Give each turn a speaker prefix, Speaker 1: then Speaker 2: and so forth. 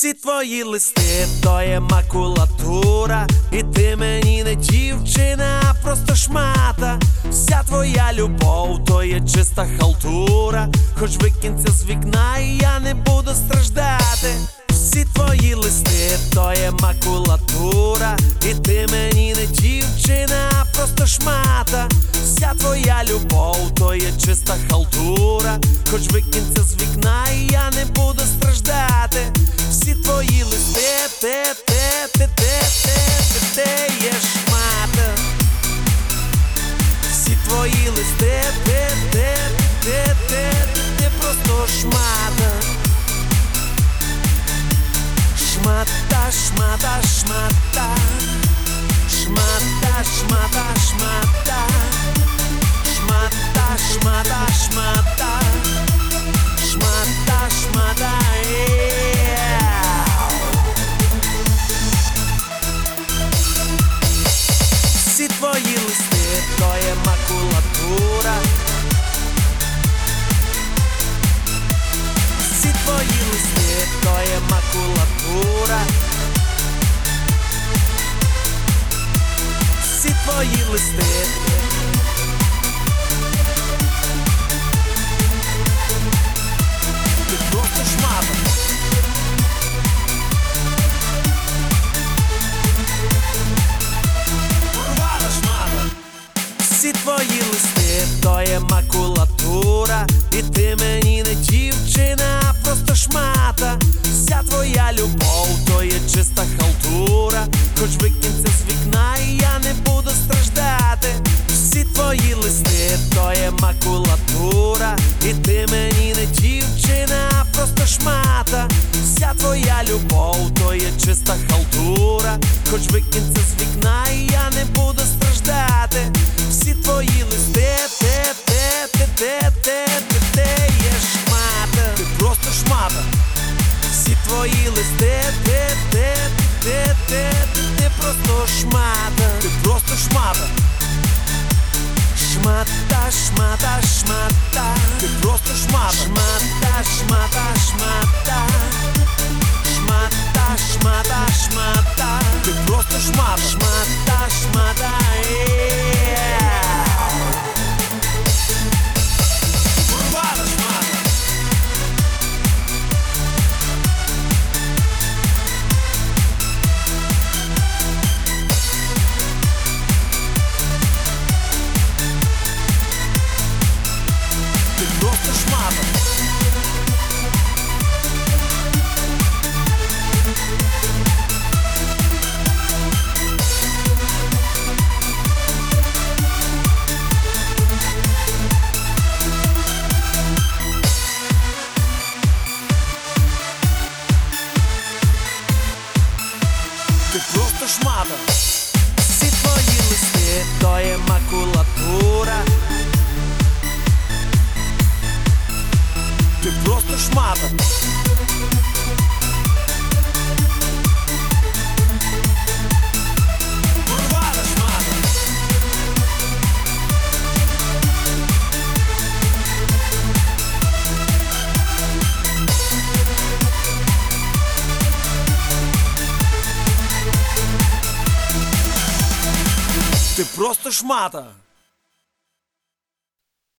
Speaker 1: Всі твої листи то є макулатура, і ти мені не дівчина, а просто шмата. Вся твоя любов то є чиста халтура, хоч викинься з вікна, і я не буду страждати. Всі твої листи то є макулатура, і ти мені не дівчина, а просто шмата. Вся твоя любов то є чиста халтура, хоч викинься з вікна, і я не буду страждати. Всі твої листи, те є шмата. Всі твої листи, те просто шмата. Шмата, шмата, шмата. Шмата, шмата, шмата. Шмата, шмата, шмата. Шмата, шмата, Всі твої листи то є макулатура. Всі твої листи то є макулатура. Всі твої листи. Ти просто шмата. Всі твої листи то є макулатура, і ти мені не дівчина, а просто шмата. Вся твоя любов то є чиста халтура, хоч викинься з вікна, і я не буду страждати. Всі твої листи то є макулатура, і ти мені не дівчина, а просто шмата. Вся твоя любов то є чиста халтура, хоч викинься з вікна, і я не буду страждати. Всі твої листи, те є шмата. Ти просто шмата. Всі твої листи, ти просто шмата. Ти просто шмата. Шмата, шмата, шмата. Ти просто шмата. Шмата, шмата, шмата. Шмата, шмата, шмата. Ти просто шмата. Шмата, шмата, просто шмата. Ти просто шмата. Всі твої листи то є макулатура. Ти просто шмата. Порвана шмата. Ти просто шмата.